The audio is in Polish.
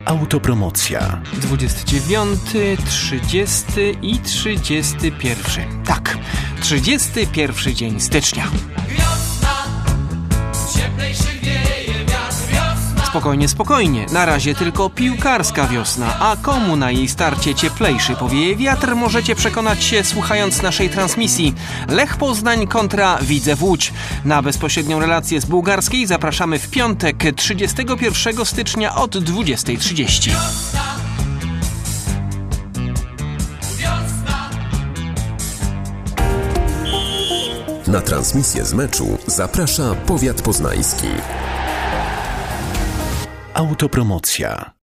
Autopromocja. 29, 30 i 31. Tak, 31 dzień stycznia. Wiosna, cieplejszy wieje wiatr, wiosna. Spokojnie, na razie tylko piłkarska wiosna, a komu na jej starcie cieplejszy powieje wiatr, możecie przekonać się słuchając naszej transmisji. Lech Poznań kontra Widzew Łódź. Na bezpośrednią relację z bułgarskiej zapraszamy w piątek 31 stycznia od 20:30. Na transmisję z meczu zaprasza powiat poznański. Autopromocja.